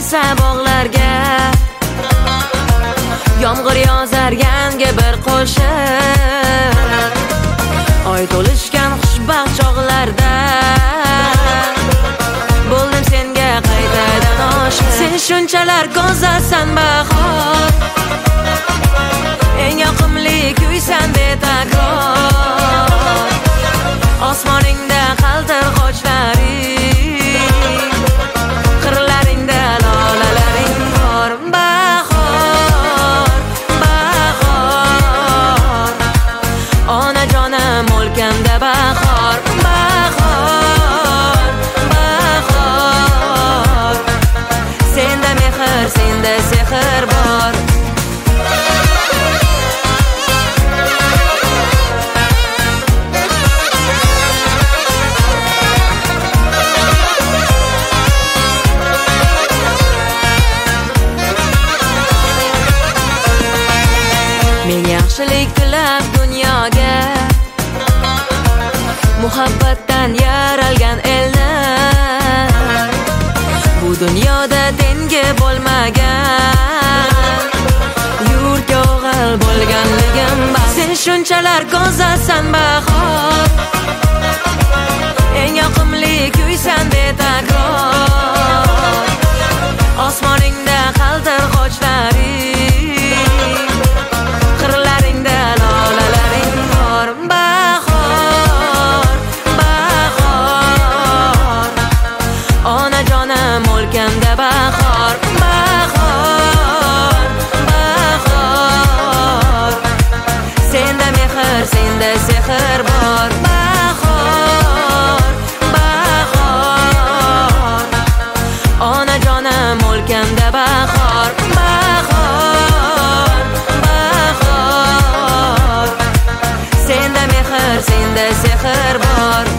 quysa bog'larga, yomg'ir yozar yangi bir qo'shiq. Oy to'lishgan xushbaxt chog'larda bo'ldim senga qaytadan oshiq. Sen shunchalar go'zalsan bahor, eng yoqimli kuysan betakror. Osmoningda qaltir qoshlaring, qirlaringda lolalaring bor. Bahor, bahor, onajonim o'lkamda bahor. Bahor, bahor, senda mehr, senda sehr bor. Men yaxshilik tilab dunyoga, muhabbatdan yaralgan elni, bu dunyoda tengi bo'lmagan yurtga o'g'il bo'lganligim bas. Sen shunchalar go'zalsan bahor, eng yoqimli kuysan betakror. Osmoningda qaltir qoshlaring, qirlaringda lolalaring bor. Bahor, bahor, onajonim o'lkamda bahor. Bahor, bahor, senda mehr, senda sehr bor. Bahor, bahor, onajonim o'lkamda bahor. Bahor, bahor, senda mehr, senda sehr bor.